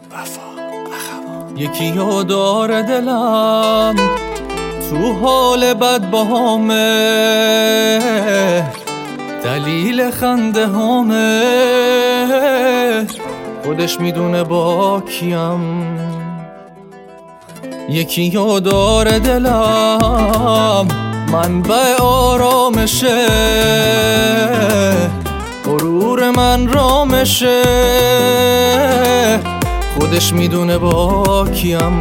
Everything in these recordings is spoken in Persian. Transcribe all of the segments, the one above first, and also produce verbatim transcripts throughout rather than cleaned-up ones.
یکی یاد داره دلم تو حال بد باهامه، دلیل خنده هامه، خودش میدونه با کیم. یکی یاد داره دلم منبع آرامشه، غرور من رامشه، خودش میدونه با کیم.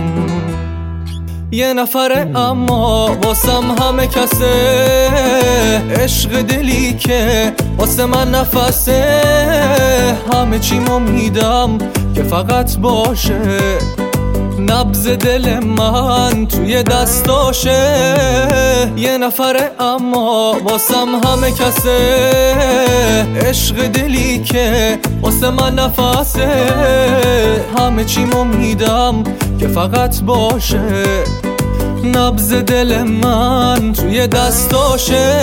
یه نفره اما واسم همه کسه، عشق دلی که واسه من نفسه، همه چیمو میدم که فقط باشه، نبض دل من توی دستاشه. یه نفره اما واسم همه کسه، عشق دلی که واسه من نفسه، همه چیمو میدم که فقط باشه، نبض دل من توی دستاشه.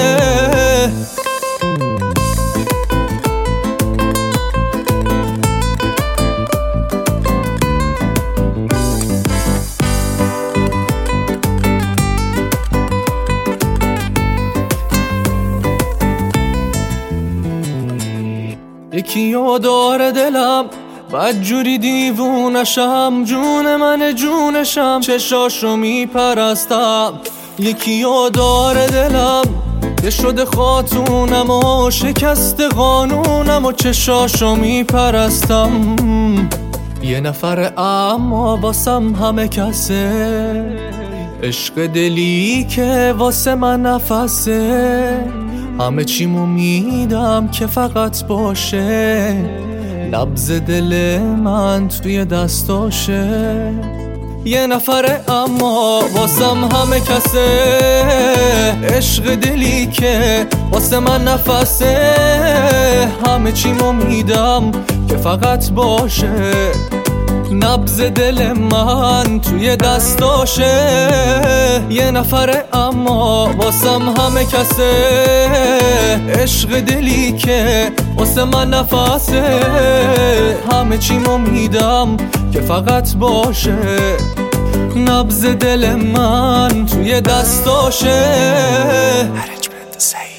یکی یاد داره دلم بدجوری دیوونشم، جون من جونشم، چشاشو میپرستم. یکی یاد داره دلم یه شده خاتونم و شکست قانونم و چشاشو میپرستم. یه نفر اما واسم همه کسه، عشق دلی که واسه من نفسه، همه چیمو میدم که فقط باشه، نبض دل من توی دستاشه. یه نفره اما واسم همه کسه، عشق دلی که واسه من نفسه، همه چیمو میدم که فقط باشه، نبض دل من توی دستاشه. یه نفره اما واسم همه کسه، عشق دلی که واسه من نفسه، همه چیمو میدم که فقط باشه، نبض دل من توی دستاشه.